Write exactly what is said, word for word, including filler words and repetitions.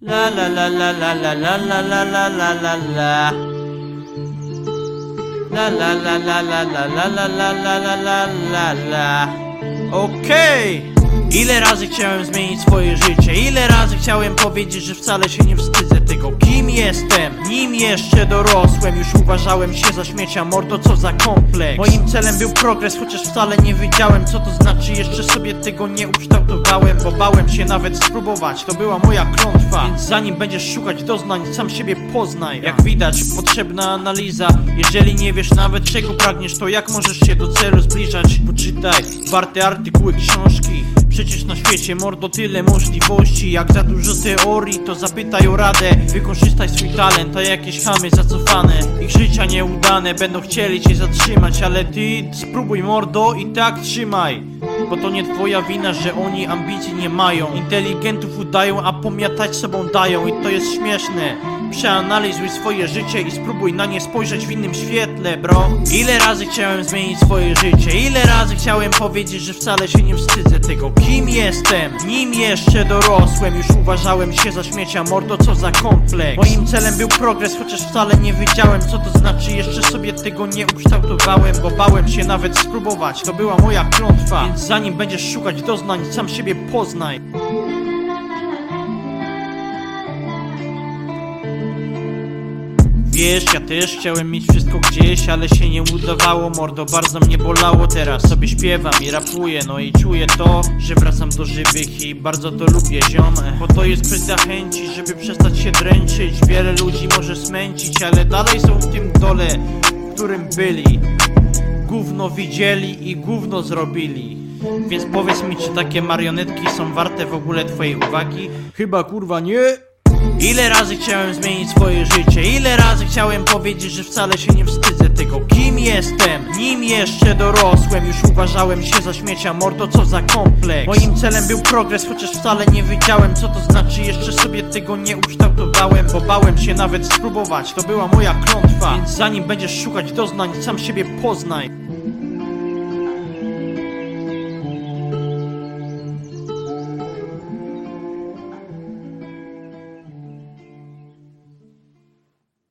La la la la la la la la la la la la la La la la la la la la la la la la la la la Okej! Ile razy chciałem zmienić swoje życie, ile razy chciałem powiedzieć, że wcale się nie wstydzę tego, kim jestem. Nim jeszcze dorosłem, już uważałem się za śmiecia, mordo, co za kompleks. Moim celem był progres, chociaż wcale nie wiedziałem, co to znaczy, jeszcze sobie tego nie ukształtowałem, bo bałem się nawet spróbować, to była moja klątwa. Więc zanim będziesz szukać doznań, sam siebie poznaj. Jak widać, potrzebna analiza. Jeżeli nie wiesz nawet czego pragniesz, to jak możesz się do celu zbliżać? Poczytaj warte artykuły, książki. Przecież na świecie, mordo, tyle możliwości. Jak za dużo teorii, to zapytaj o radę. Wykorzystaj swój talent, a jakieś chamy zacofane, ich życia nieudane będą chcieli cię zatrzymać, ale ty spróbuj, mordo, i tak trzymaj. Bo to nie twoja wina, że oni ambicji nie mają. Inteligentów udają, a pomiatać sobą dają. I to jest śmieszne. Przeanalizuj swoje życie i spróbuj na nie spojrzeć w innym świetle, bro. Ile razy chciałem zmienić swoje życie, ile razy chciałem powiedzieć, że wcale się nie wstydzę tego, kim jestem. Nim jeszcze dorosłem, już uważałem się za śmiecia, mordo, co za kompleks. Moim celem był progres, chociaż wcale nie wiedziałem, co to znaczy, jeszcze sobie tego nie ukształtowałem, bo bałem się nawet spróbować, to była moja klątwa. Więc zanim będziesz szukać doznań, sam siebie poznaj. Wiesz, ja też chciałem mieć wszystko gdzieś, ale się nie udawało, mordo, bardzo mnie bolało. Teraz sobie śpiewam i rapuję, no i czuję to, że wracam do żywych i bardzo to lubię, ziom. Bo to jest kwestia chęci, żeby przestać się dręczyć. Wiele ludzi może smęcić, ale dalej są w tym dole, w którym byli. Gówno widzieli i gówno zrobili. Więc powiedz mi, czy takie marionetki są warte w ogóle twojej uwagi? Chyba kurwa nie. Ile razy chciałem zmienić swoje życie, ile razy chciałem powiedzieć, że wcale się nie wstydzę tego, kim jestem. Nim jeszcze dorosłem, już uważałem się za śmiecia, mordo, co za kompleks. Moim celem był progres, chociaż wcale nie wiedziałem, co to znaczy, jeszcze sobie tego nie ukształtowałem, bo bałem się nawet spróbować, to była moja klątwa. Więc zanim będziesz szukać doznań, sam siebie poznaj.